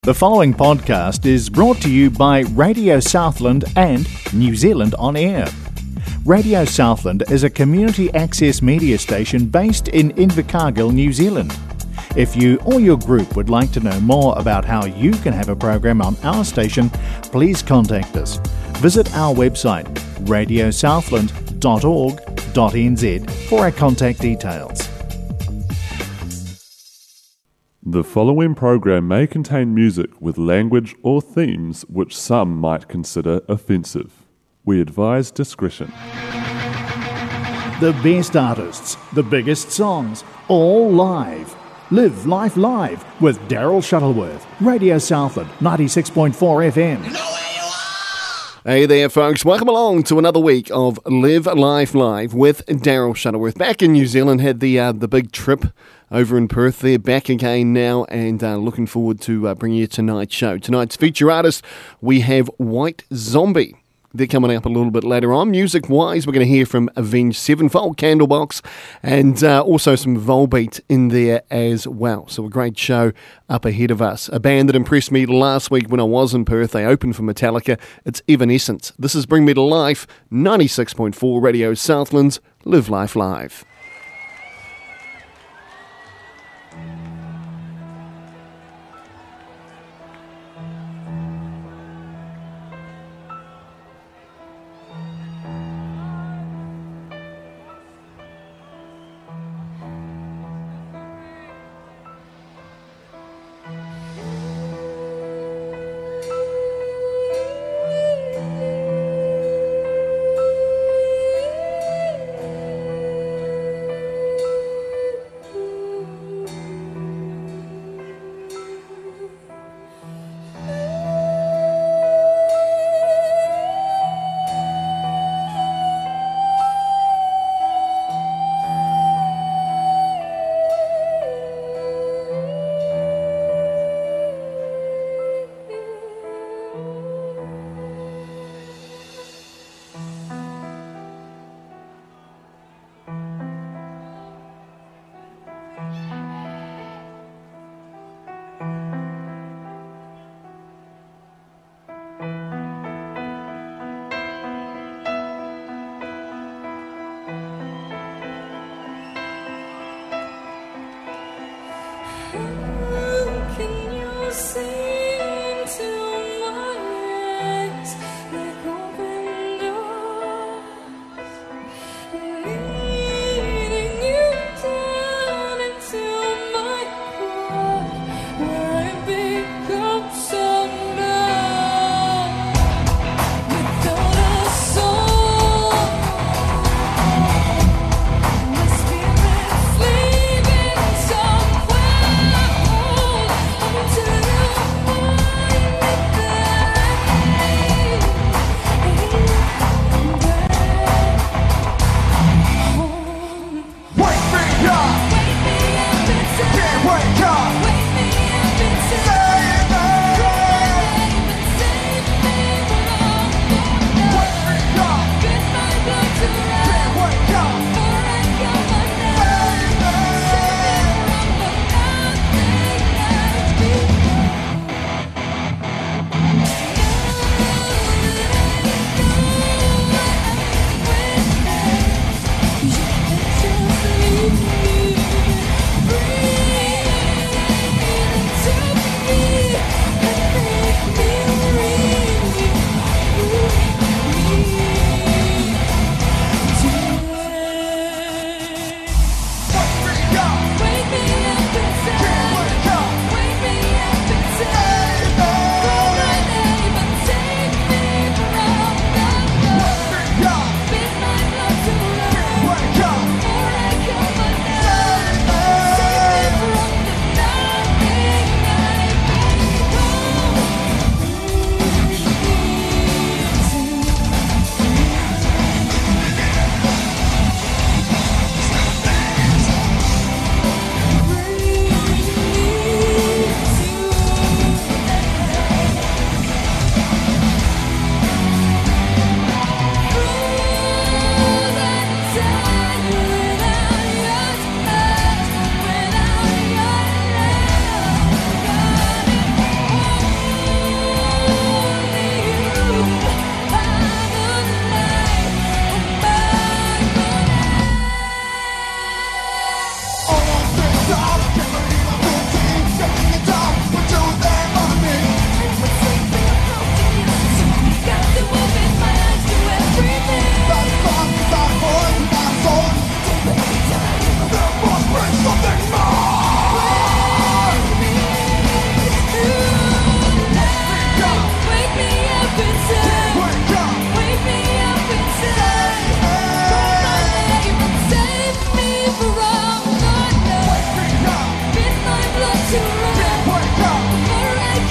The following podcast is brought to you by Radio Southland and New Zealand On Air. Radio Southland is a community access media station based in Invercargill, New Zealand. If you or your group would like to know more about how you can have a program on our station, please contact us. Visit our website radiosouthland.org.nz for our contact details. The following program may contain music with language or themes which some might consider offensive. We advise discretion. The best artists, the biggest songs, all live. Live Life Live with Daryl Shuttleworth. Radio Southland, 96.4 FM. Hey there, folks. Welcome along to another week of Live Life Live with Daryl Shuttleworth. Back in New Zealand, had the big trip over in Perth. They're back again now and looking forward to bringing you tonight's show. Tonight's feature artist, we have White Zombie. They're coming up a little bit later on. Music-wise, we're going to hear from Avenged Sevenfold, Candlebox, and also some Volbeat in there as well. So a great show up ahead of us. A band that impressed me last week when I was in Perth. They opened for Metallica. It's Evanescence. This is Bring Me to Life, 96.4 Radio Southlands, Live Life Live.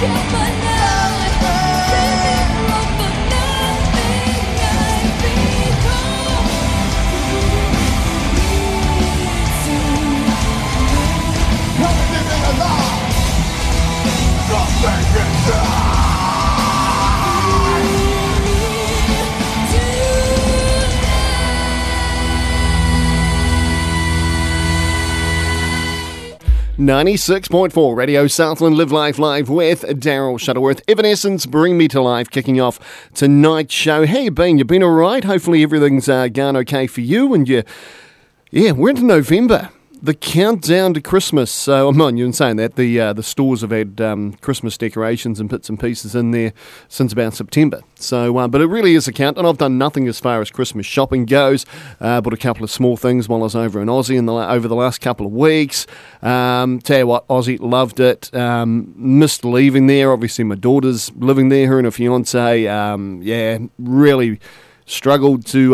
.4 Radio Southland, Live Life Live with Daryl Shuttleworth. Evanescence, Bring Me to Life, kicking off tonight's show. How you been? You been all right? Hopefully everything's gone okay for you. And we're into November. The countdown to Christmas. So, I'm not even saying that. The stores have had Christmas decorations and bits and pieces in there since about September. So, but it really is a countdown. I've done nothing as far as Christmas shopping goes. Bought a couple of small things while I was over in Aussie over the last couple of weeks. Tell you what, Aussie, loved it. Missed leaving there. Obviously, my daughter's living there, her and her fiance. Really struggled to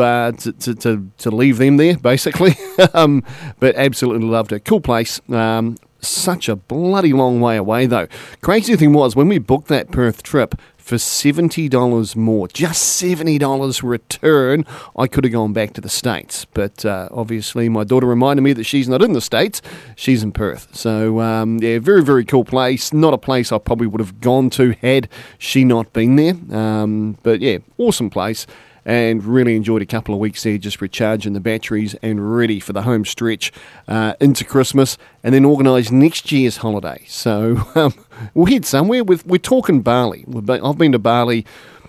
leave them there, basically. But absolutely loved it. Cool place. Such a bloody long way away, though. Crazy thing was, when we booked that Perth trip for $70 more, just $70 return, I could have gone back to the States. But obviously, my daughter reminded me that she's not in the States. She's in Perth. So, very, very cool place. Not a place I probably would have gone to had she not been there. But yeah, awesome place. And really enjoyed a couple of weeks there, just recharging the batteries and ready for the home stretch into Christmas, and then organise next year's holiday. So we'll head somewhere. We're talking Bali. I've been to Bali.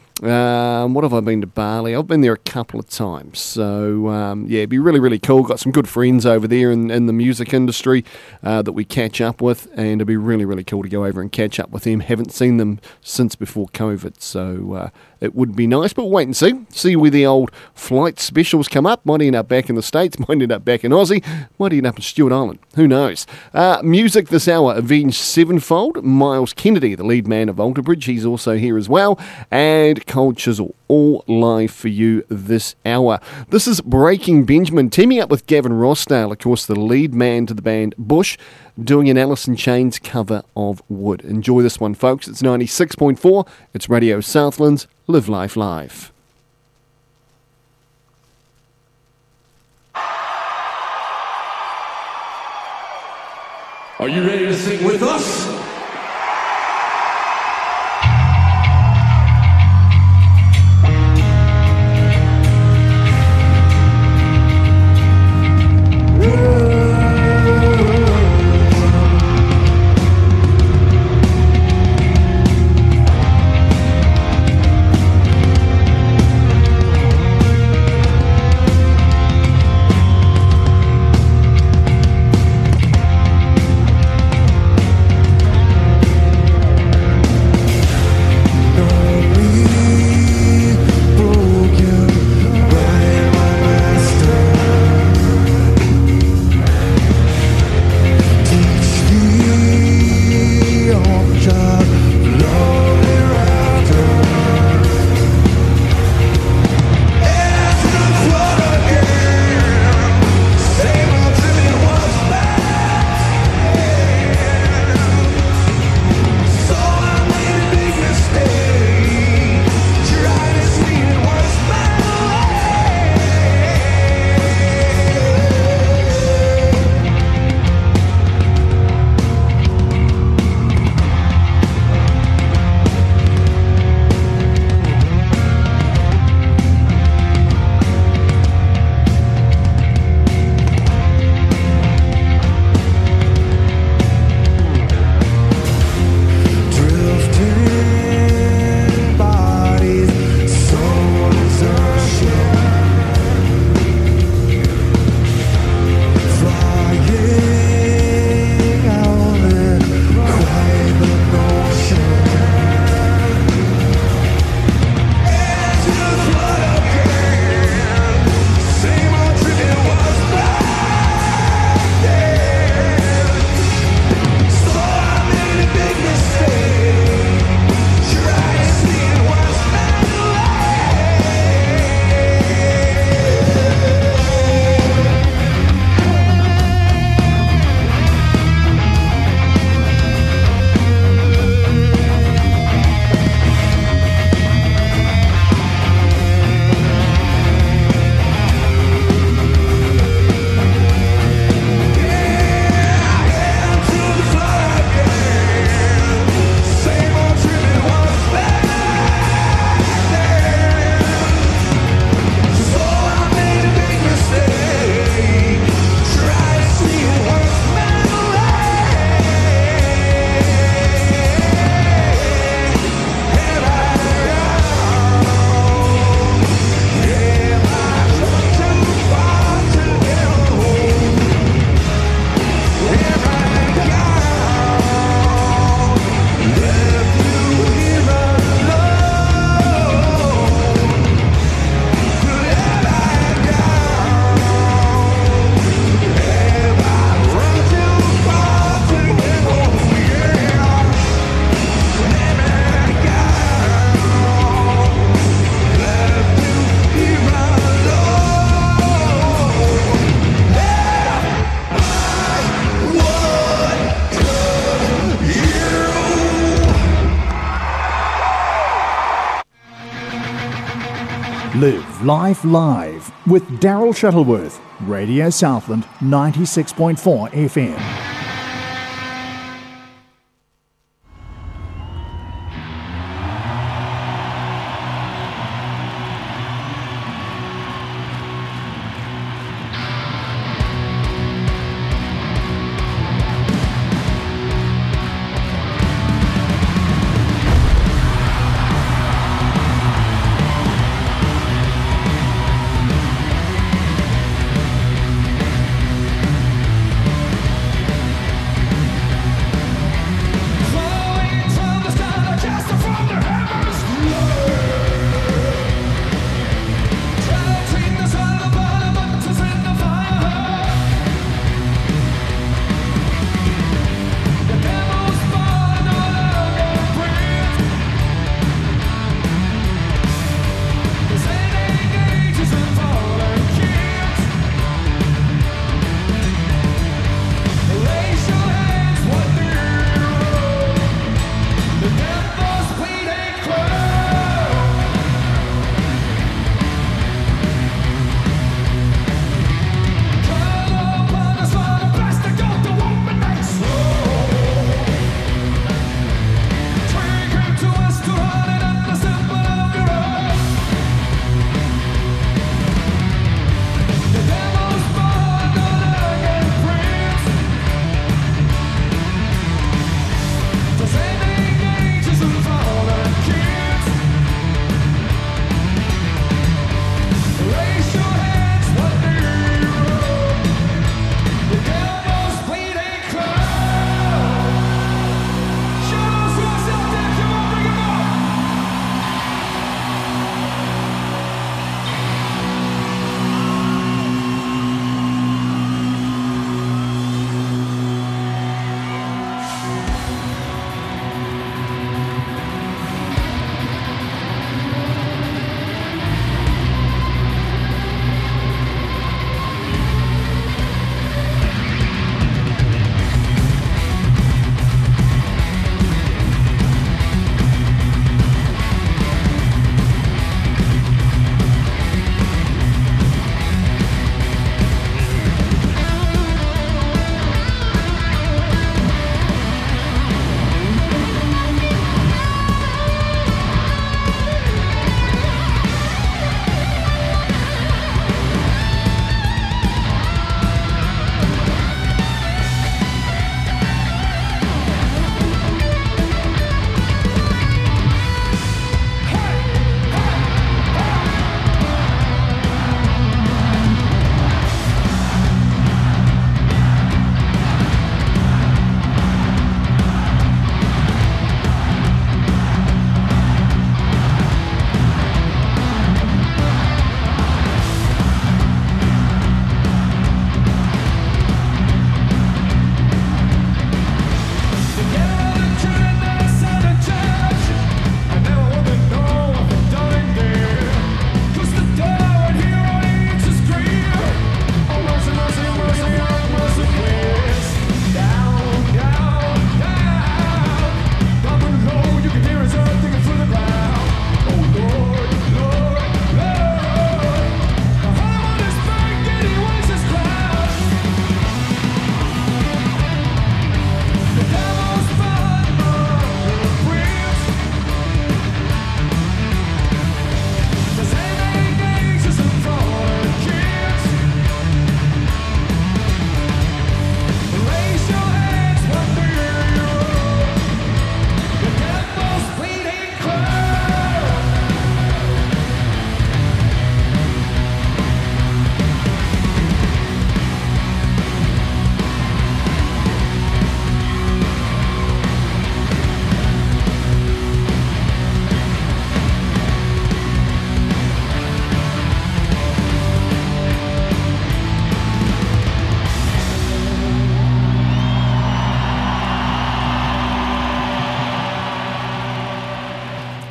What have I been to Bali? I've been there a couple of times. So, it'd be really, really cool. Got some good friends over there in the music industry that we catch up with, and it'd be really, really cool to go over and catch up with them. Haven't seen them since before COVID, so it would be nice, but wait and see where the old flight specials come up. Might end up back in the States, might end up back in Aussie, might end up in Stewart Island, who knows. Music this hour, Avenged Sevenfold, Miles Kennedy, the lead man of Alter Bridge, he's also here as well, and Cold Chisel, all live for you this hour. This is Breaking Benjamin, teaming up with Gavin Rossdale, of course the lead man to the band Bush, doing an Alice in Chains cover of Wood. Enjoy this one, folks. It's 96.4. It's Radio Southland's Live Life Live. Are you ready to sing with us? Live Life Live with Daryl Shuttleworth, Radio Southland 96.4 FM.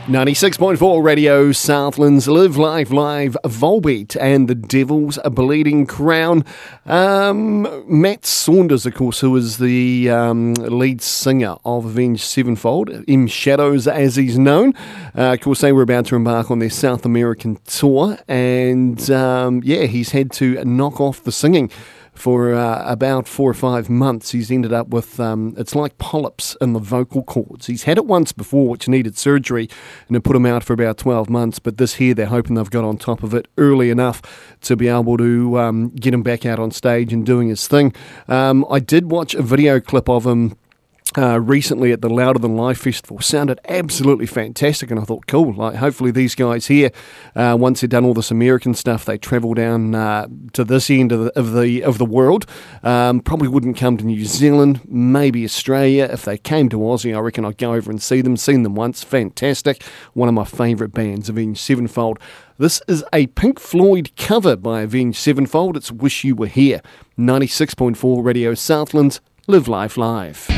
96.4 Radio Southland's Live Life Live, Volbeat and the Devil's Bleeding Crown. Matt Saunders, of course, who is the lead singer of Avenged Sevenfold, M Shadows as he's known. Of course, they were about to embark on their South American tour, and he's had to knock off the singing for about 4 or 5 months. He's ended up with, it's like polyps in the vocal cords. He's had it once before, which needed surgery, and it put him out for about 12 months. But this here, they're hoping they've got on top of it early enough to be able to get him back out on stage and doing his thing. I did watch a video clip of him recently at the Louder Than Life Festival. Sounded absolutely fantastic, and I thought, cool, like hopefully these guys here, once they've done all this American stuff, they travel down to this end of the world. Probably wouldn't come to New Zealand, maybe Australia. If they came to Aussie, I reckon I'd go over and see them. Seen them once, fantastic. One of my favourite bands, Avenged Sevenfold. This is a Pink Floyd cover by Avenged Sevenfold. It's Wish You Were Here. 96.4 Radio Southlands, Live Life Live.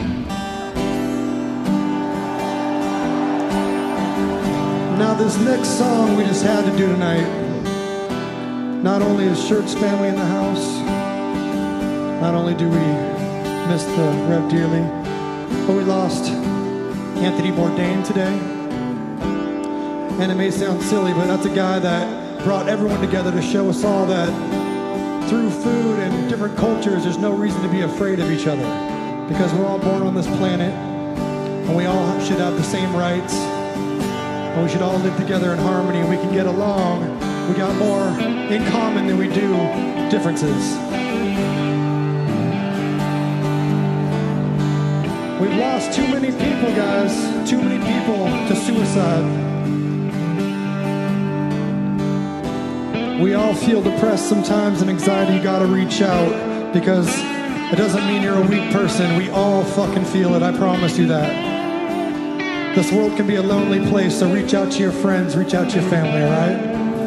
Now this next song we just had to do tonight. Not only is Shirt's family in the house, not only do we miss the Rev dearly, but we lost Anthony Bourdain today. And it may sound silly, but that's a guy that brought everyone together to show us all that through food and different cultures, there's no reason to be afraid of each other. Because we're all born on this planet, and we all should have the same rights. And we should all live together in harmony, and we can get along. We got more in common than we do differences. We've lost too many people, guys. Too many people to suicide. We all feel depressed sometimes and anxiety. You gotta reach out, because it doesn't mean you're a weak person. We all fucking feel it, I promise you that. This world can be a lonely place, so reach out to your friends, reach out to your family, all right?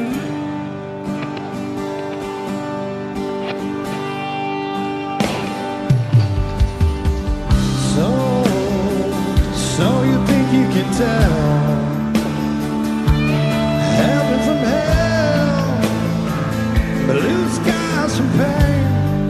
So you think you can tell heaven from hell, blue skies from pain?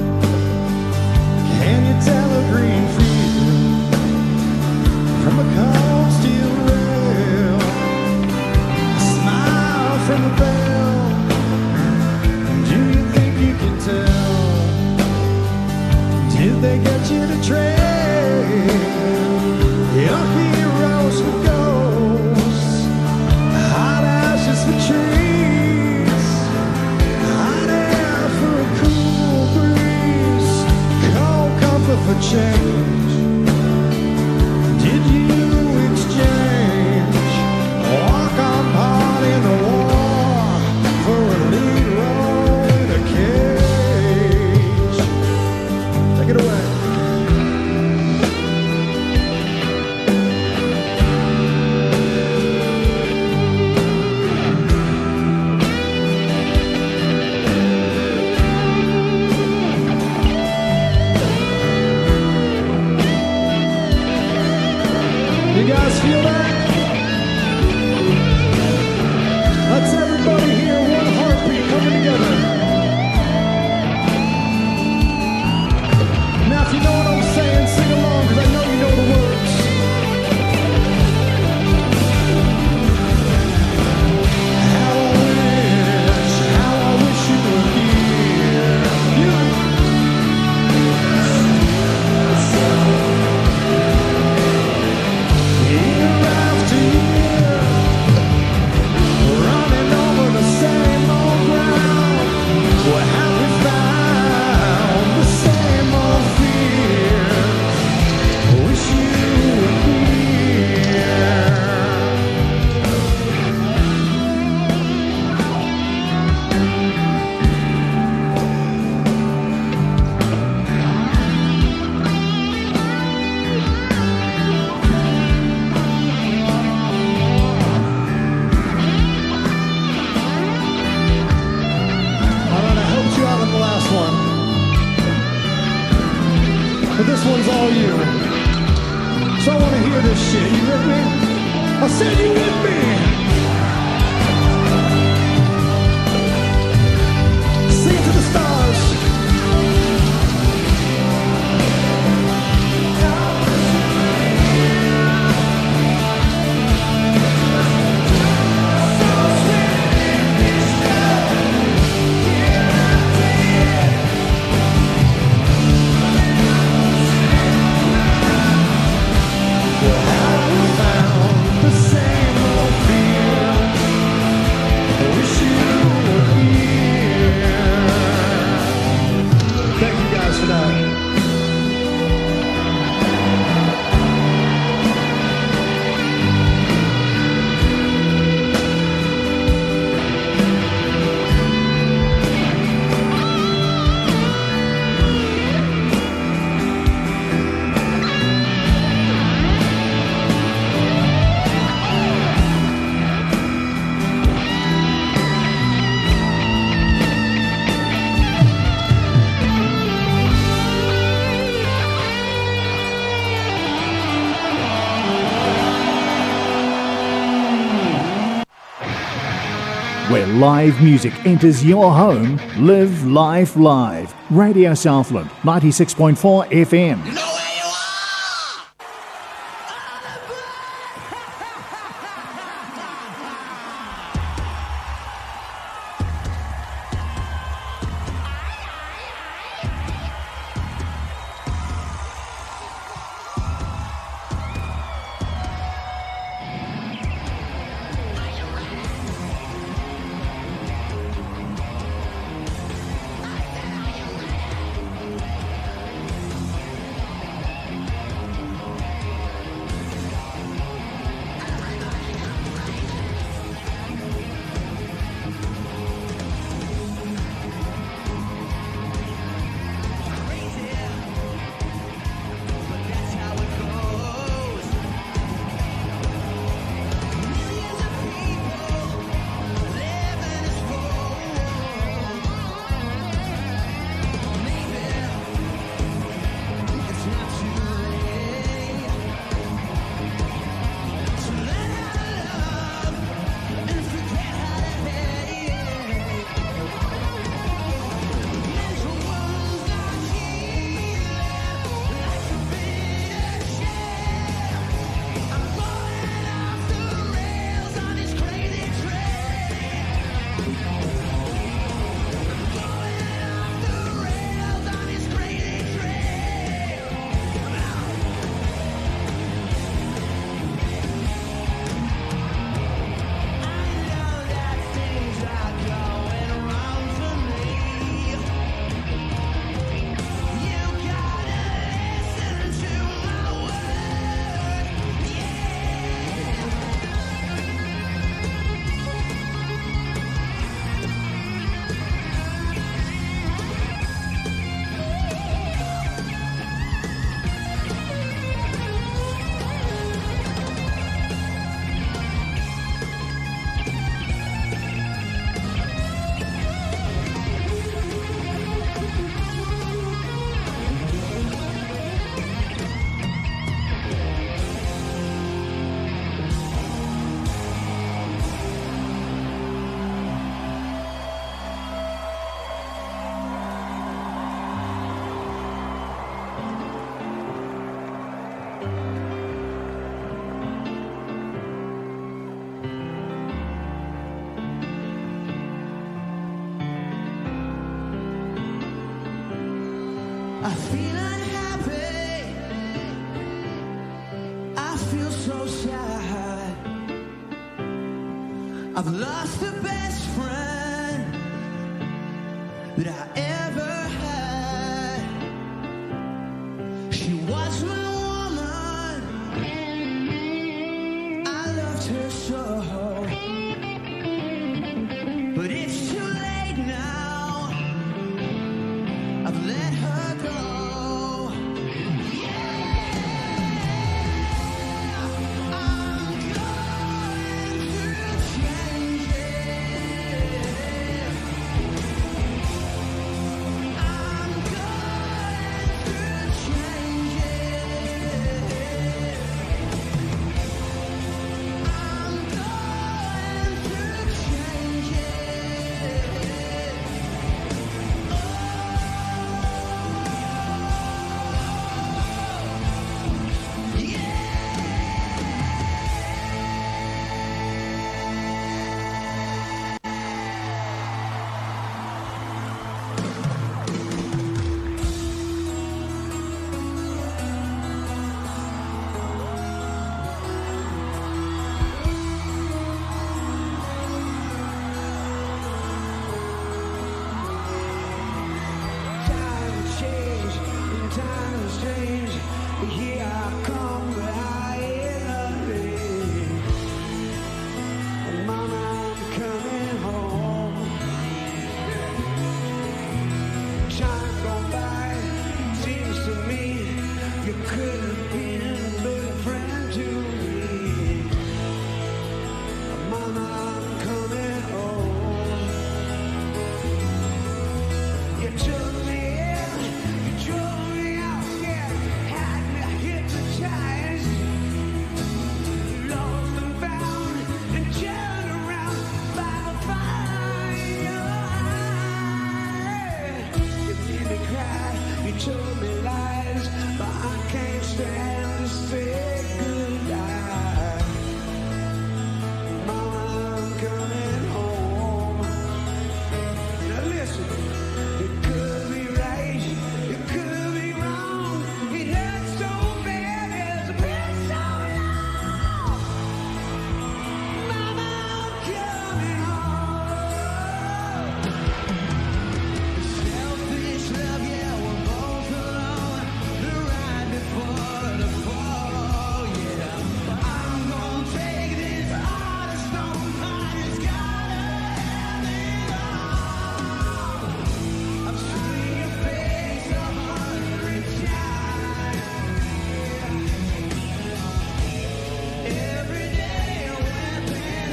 Can you tell a green field from a cold steel rail, a smile from a bell? Do you think you can tell? Did they get you to trade your heroes for ghosts, hot ashes for trees, hot air for a cool I said you with me. Sing to the stars. Where live music enters your home, Live Life Live. Radio Southland, 96.4 FM. I feel unhappy. I feel so sad. I've lost the best friend that I ever had. She was my woman. I loved her so. But it's too late now. I've let her go. Here I come, but I ain't afraid. Mama, I'm coming home. Time gone by, seems to me you could have been a better friend to me. Mama, I'm coming home. You took me in, you drove me out, yeah, had me hypnotized. Lost and found and turned around by the fire in your eye. You made me cry, you told me lies, but I can't stand to say goodbye. Mama, I'm coming home. Now listen, it could be right, it could be wrong. It hurts so bad, it's been so long. Mama, I'm coming home. Selfish love, yeah, we're both alone. The ride before the fall, yeah. But I'm gonna take this heart of stone. I just gotta have it all. I've seen your face 100 times. Every day we're been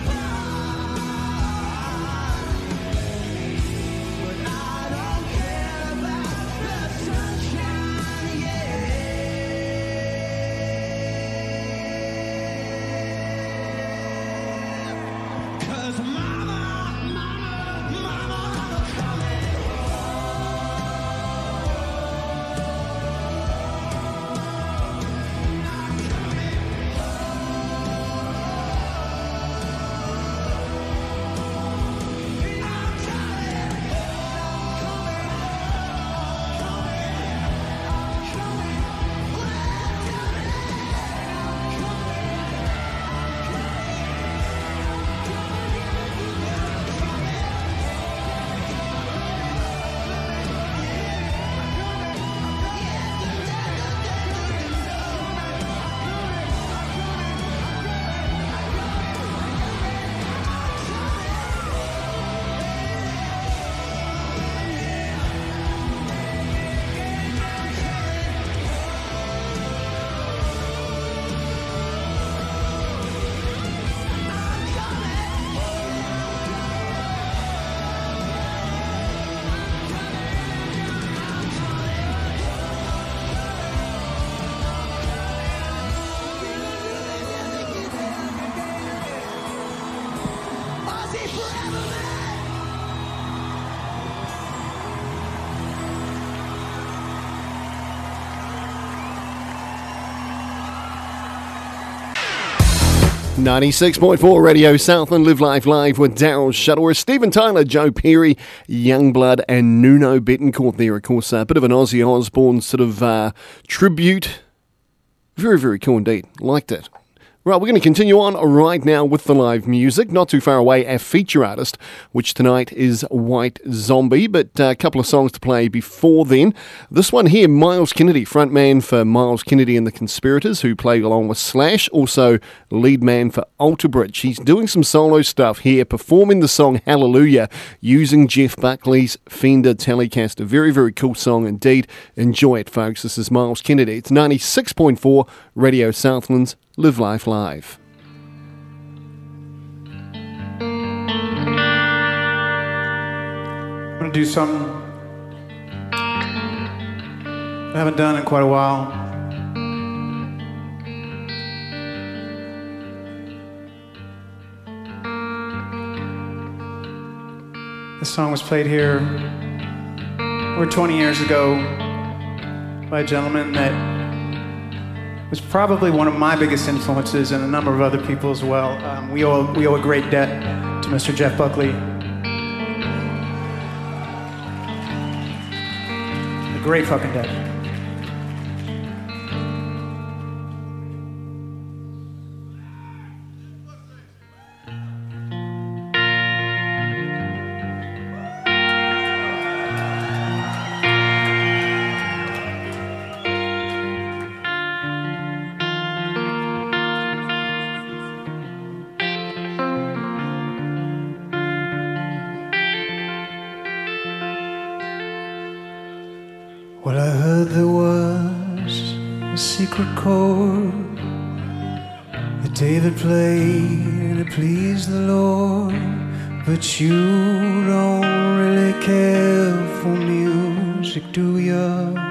apart. But I don't care about the sunshine, yeah. 'Cause mama, I'm coming. Aussie forever, man. 96.4 Radio Southland, Live Life Live with Daryl Shuttleworth, Stephen Tyler, Joe Perry, Youngblood and Nuno Bettencourt there. Of course, a bit of an Ozzy Osbourne sort of tribute. Very, very cool indeed. Liked it. Right, we're going to continue on right now with the live music. Not too far away, our feature artist, which tonight is White Zombie, but a couple of songs to play before then. This one here, Miles Kennedy, frontman for Miles Kennedy and the Conspirators, who played along with Slash, also lead man for Alter Bridge. He's doing some solo stuff here, performing the song Hallelujah using Jeff Buckley's Fender Telecaster. Very, very cool song indeed. Enjoy it, folks. This is Miles Kennedy. It's 96.4 Radio Southland's Live Life Live. I'm going to do something I haven't done in quite a while. This song was played here over 20 years ago by a gentleman that was probably one of my biggest influences and a number of other people as well. We owe a great debt to Mr. Jeff Buckley. A great fucking debt. a secret chord that David played and it pleased the Lord. But you don't really care for music, do ya?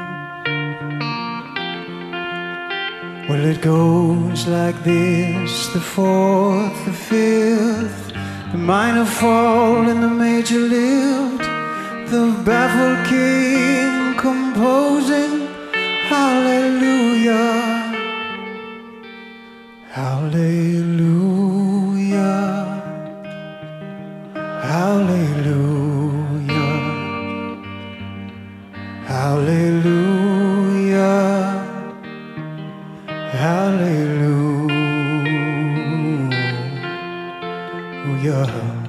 Well, it goes like this: the fourth, the fifth, the minor fall and the major lift, the baffled king composing hallelujah, hallelujah, hallelujah, hallelujah, hallelujah.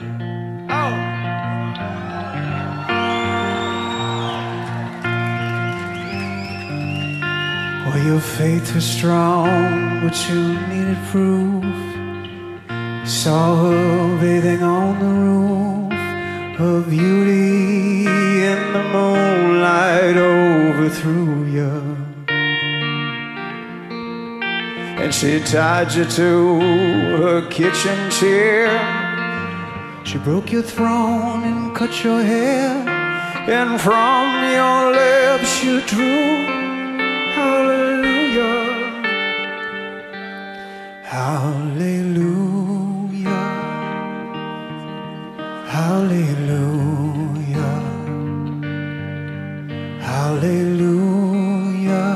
Well, your faith was strong, but you needed proof. You saw her bathing on the roof, her beauty in the moonlight overthrew you. And she tied you to her kitchen chair. She broke your throne and cut your hair, and from your lips you drew hallelujah, hallelujah, hallelujah, hallelujah,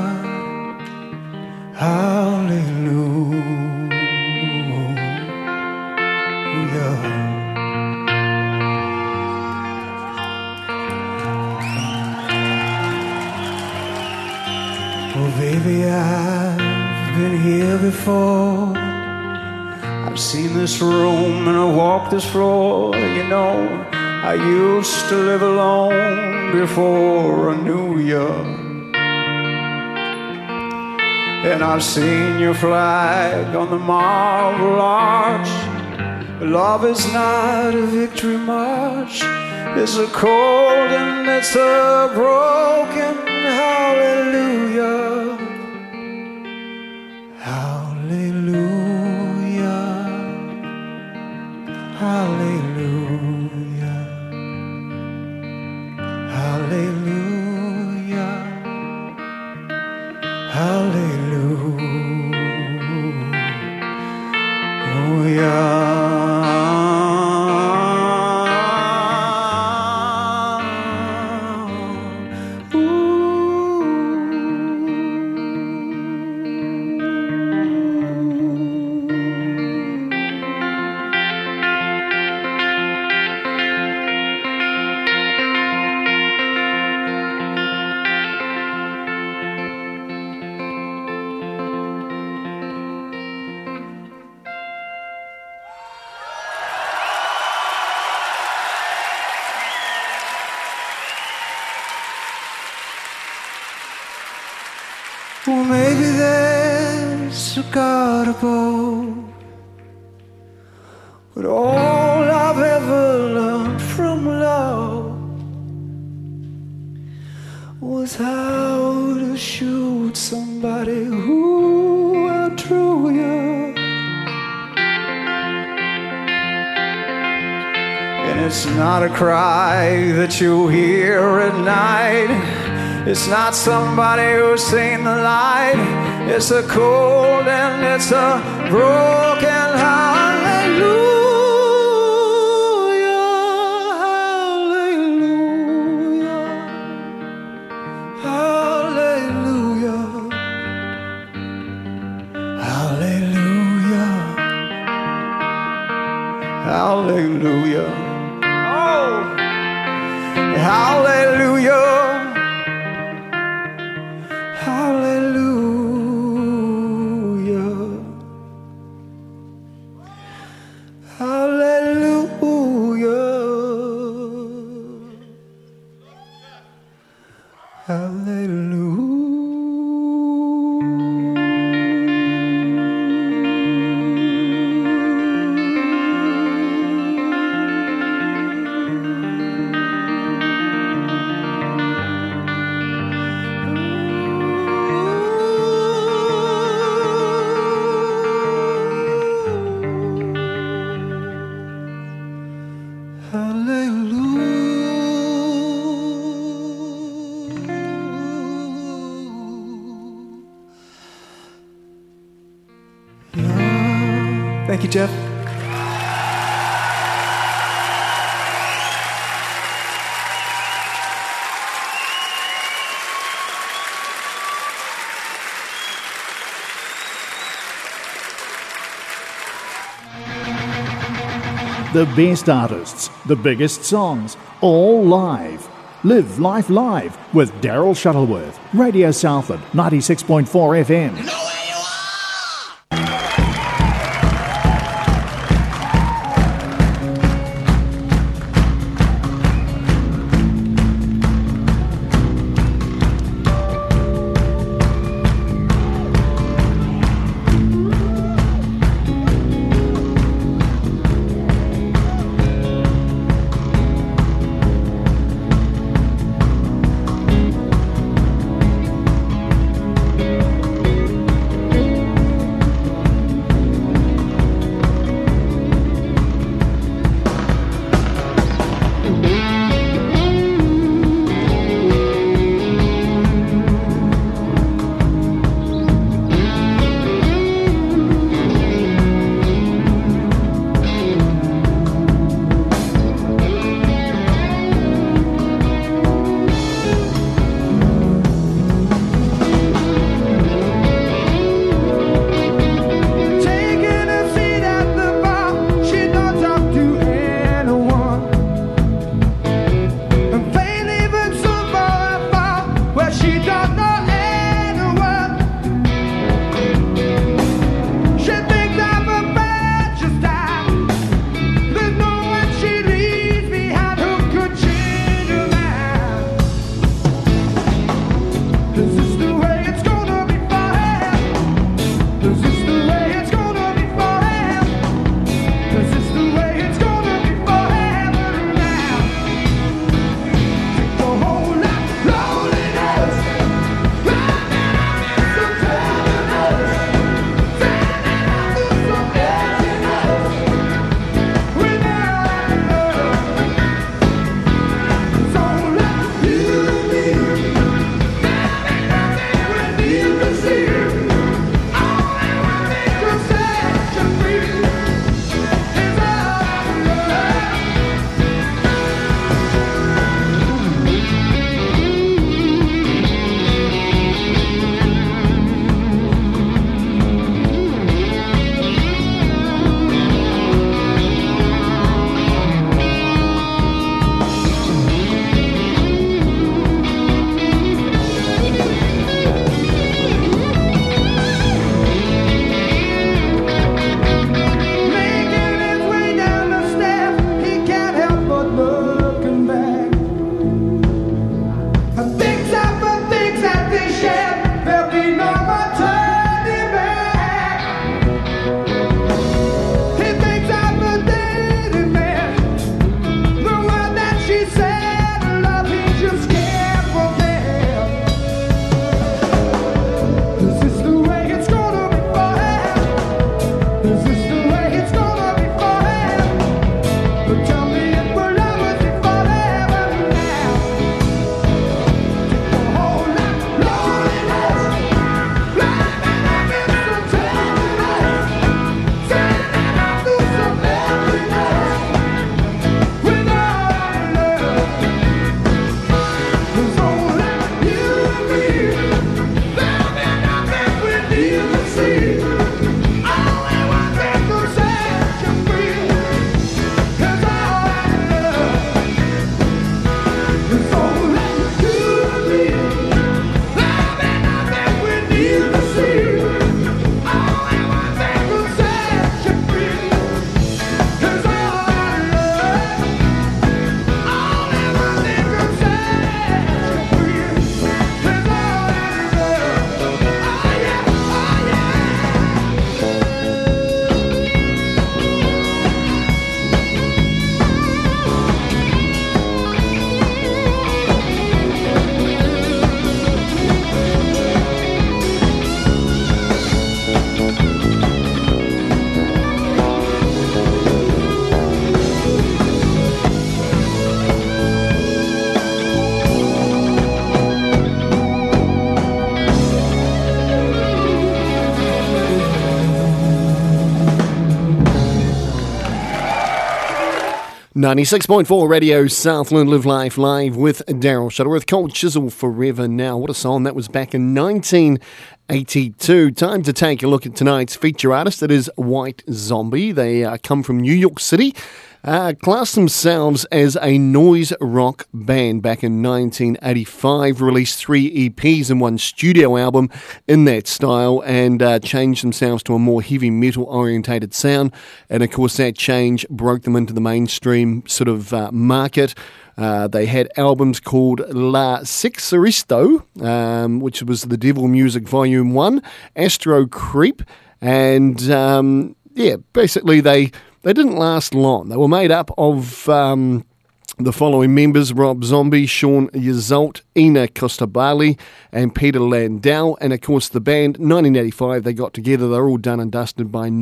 hallelujah. Oh, baby, I've been here before. I've seen this room and I walked this floor. You know, I used to live alone before I knew you. And I've seen your flag on the Marble Arch. Love is not a victory march. It's a cold and it's a broken hallelujah, hallelujah, hallelujah, hallelujah, hallelujah. Well, maybe there's a God above, but all I've ever learned from love was how to shoot somebody who outdrew you. And it's not a cry that you hear at night. It's not somebody who's seen the light. It's a cold and it's a broken hallelujah, hallelujah, hallelujah, hallelujah, hallelujah, oh, hallelujah. Jeff. The best artists, the biggest songs, all live. Live Life Live with Daryl Shuttleworth. Radio Southland, 96.4 FM. 96.4 Radio Southland, Live Life Live with Daryl Shuttleworth. Cold Chisel Forever Now. What a song. That was back in 1982. Time to take a look at tonight's feature artist. It is White Zombie. They come from New York City. Classed themselves as a noise rock band back in 1985, released 3 EPs and 1 studio album in that style, and changed themselves to a more heavy metal orientated sound. And of course that change broke them into the mainstream sort of market. They had albums called La Sexoristo, which was the Devil Music Volume 1, Astro Creep, and basically they didn't last long. They were made up of the following members: Rob Zombie, Sean Yseult, Ina Costabile, and Peter Landau. And of course the band, 1985, they got together. They're all done and dusted by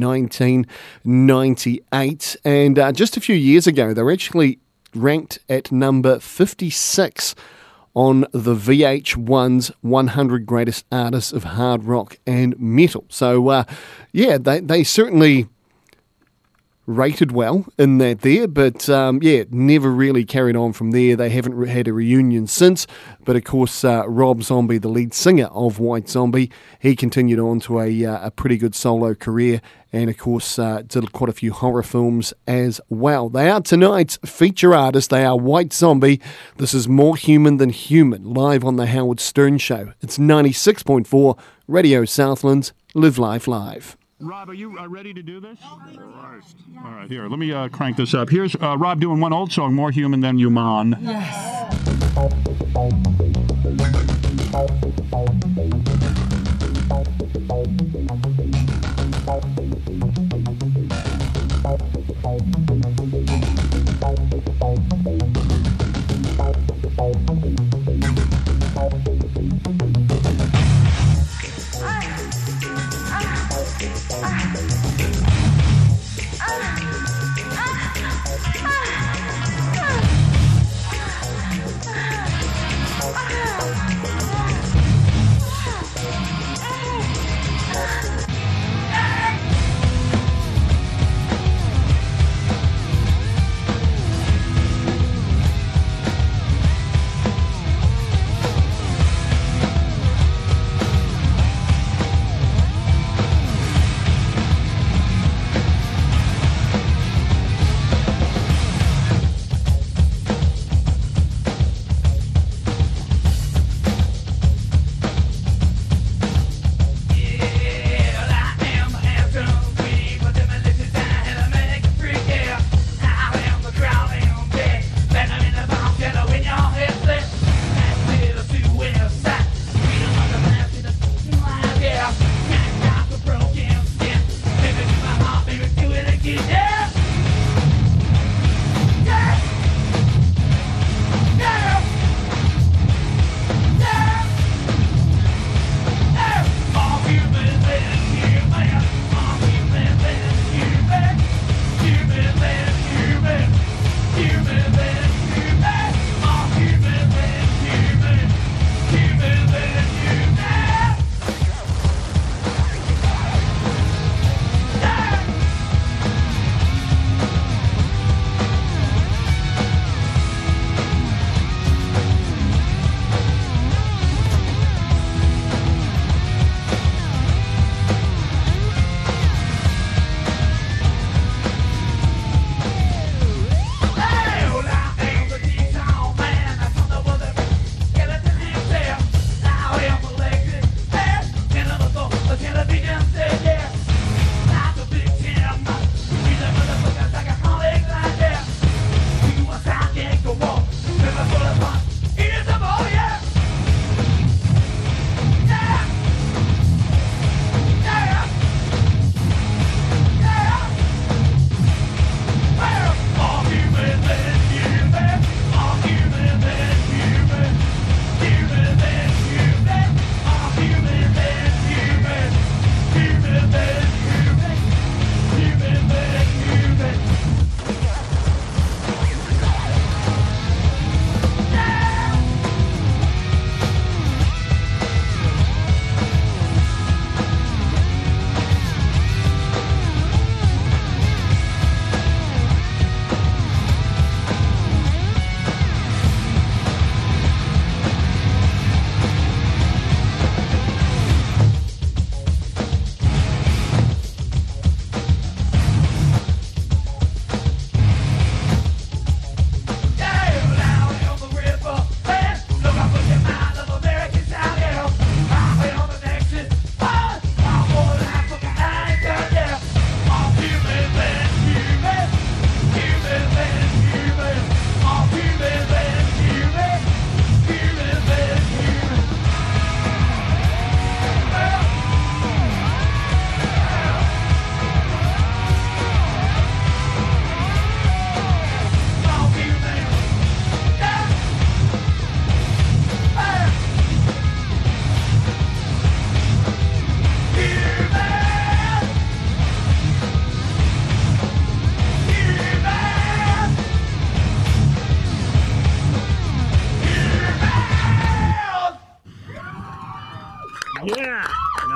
1998. And just a few years ago, they were actually ranked at number 56 on the VH1's 100 Greatest Artists of Hard Rock and Metal. So, they certainly rated well in that there, but never really carried on from there. They haven't had a reunion since, but of course Rob Zombie, the lead singer of White Zombie, he continued on to a pretty good solo career, and of course did quite a few horror films as well. They are tonight's feature artists. They are White Zombie. This is More Human Than Human, live on the Howard Stern Show. It's 96.4 Radio Southland's Live Life Live. Rob, are you ready to do this? All right, here, let me crank this up. Here's Rob doing one old song, More Human Than Human. Yes.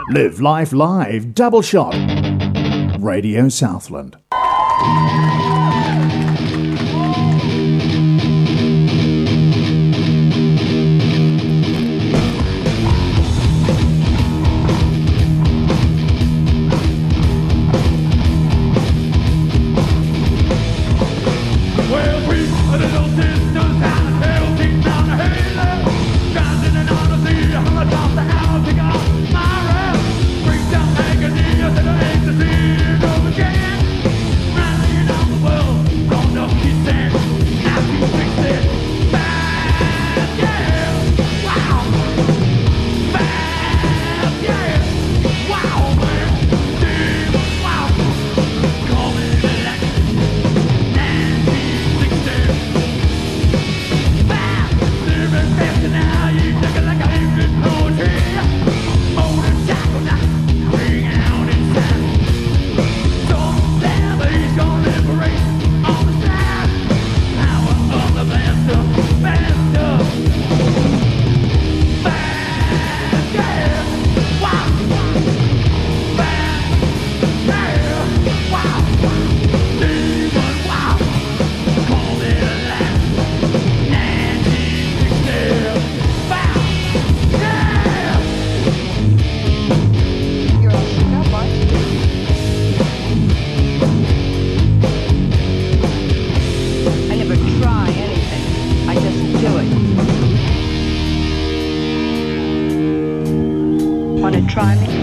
Live Life Live, double shot. Radio Southland. Try me.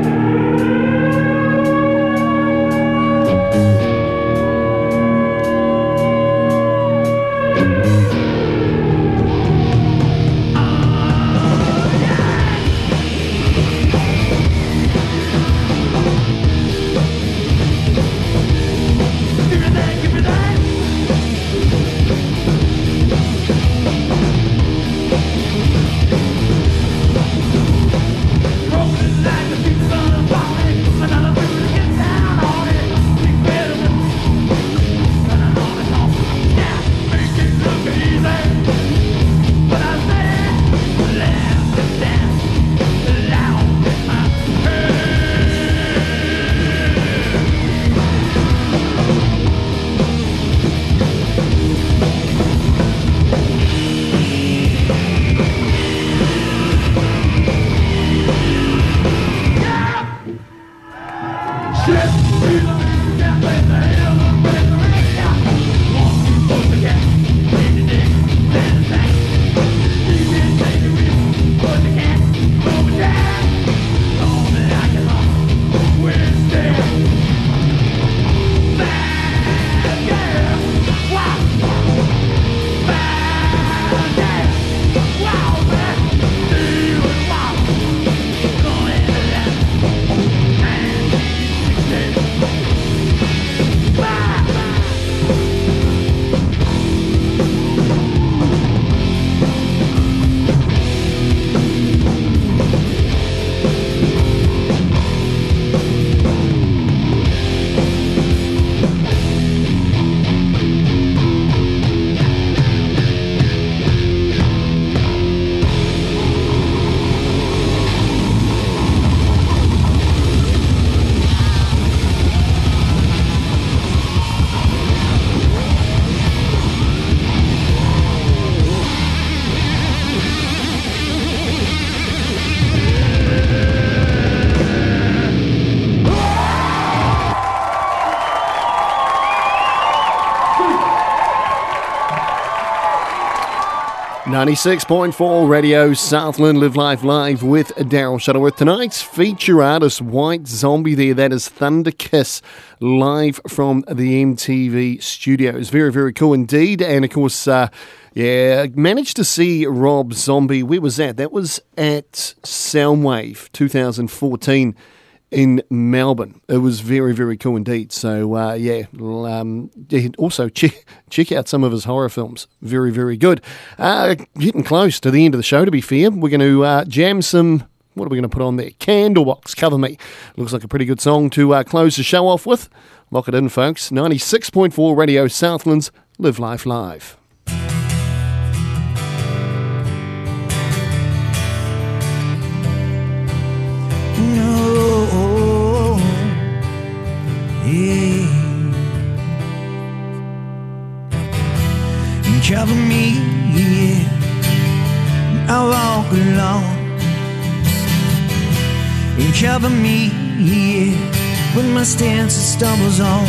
.4 Radio Southland, Live Life Live with Daryl Shuttleworth. Tonight's feature artist, White Zombie there. That is Thunder Kiss, live from the MTV studios. Very, very cool indeed. And of course, managed to see Rob Zombie. Where was that? That was at Soundwave 2014 in Melbourne. It was very, very cool indeed. So, also check out some of his horror films. Very, very good. Getting close to the end of the show, to be fair. We're going to jam some, what are we going to put on there? Candlebox, Cover Me. Looks like a pretty good song to close the show off with. Lock it in, folks. 96.4 Radio Southland's Live Life Live. No. cover me, yeah. I walk alone. And cover me, yeah, when my stance stumbles on.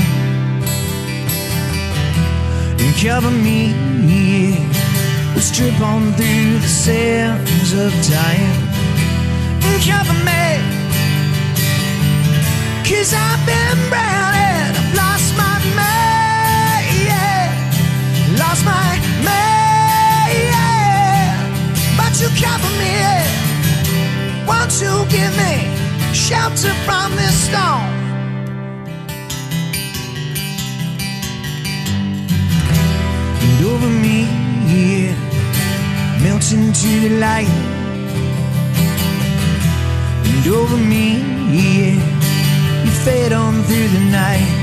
And cover me, yeah, we'll strip on through the sands of time. And cover me, 'cause I've been branded, I've lost my man, yeah. Lost my man, yeah. But you cover me, yeah. Won't you give me shelter from this storm? And over me, yeah, melts into the light. And over me, yeah, you fade on through the night.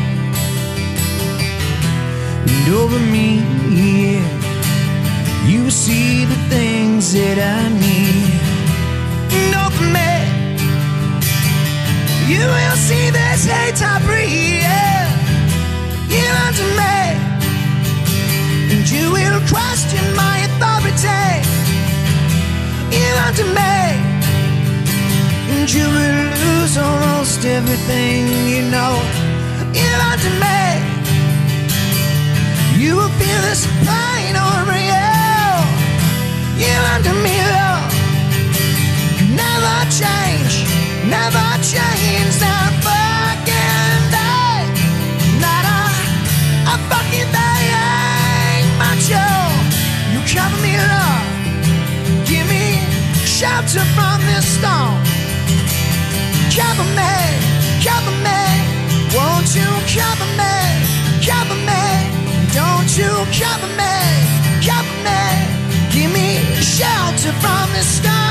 And over me, yeah, you will see the things that I need. And over me, you will see this hate I breathe, yeah. You unto me, and you will question my authority. You unto me, and you will lose almost everything you know. You unto me, you will feel this pain over you. You unto me, Lord, never change. Never change that fucking day. Not a fucking thing. But you cover me, Lord. Give me shelter from this storm. Cover me, cover me. Won't you cover me, cover me. Don't you cover me, cover me. Give me shelter from this storm.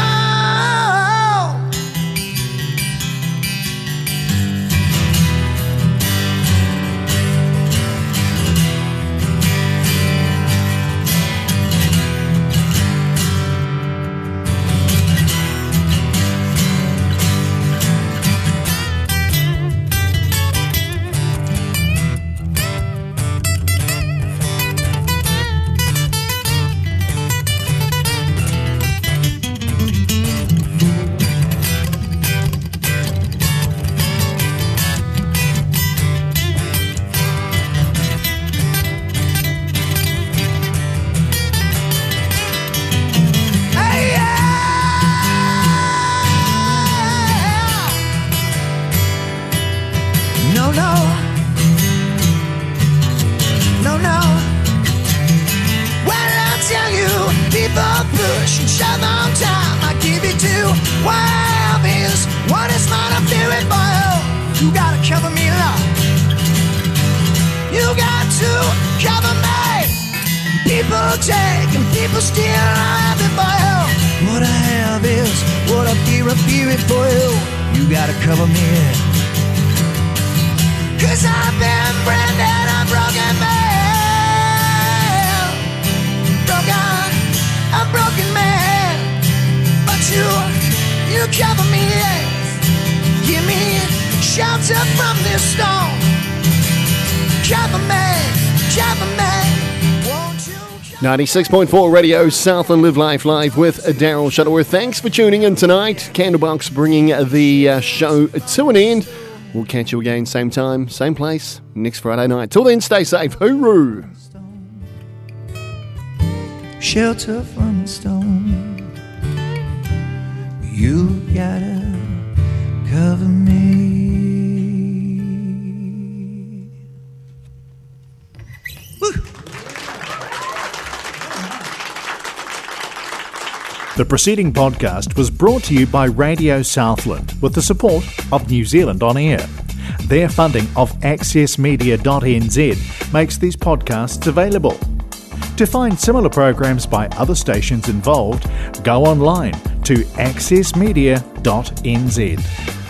Cover me, give me shelter from this storm. Cover me, won't you? 96.4 Radio Southland, Live Life Live with Daryl Shuttleworth. Thanks for tuning in tonight. Candlebox bringing the show to an end. We'll catch you again, same time, same place, next Friday night. Till then, stay safe. Hooroo! Shelter from the storm. You gotta cover me. Woo. The preceding podcast was brought to you by Radio Southland with the support of New Zealand On Air. Their funding of accessmedia.nz makes these podcasts available. To find similar programs by other stations involved, go online to accessmedia.nz.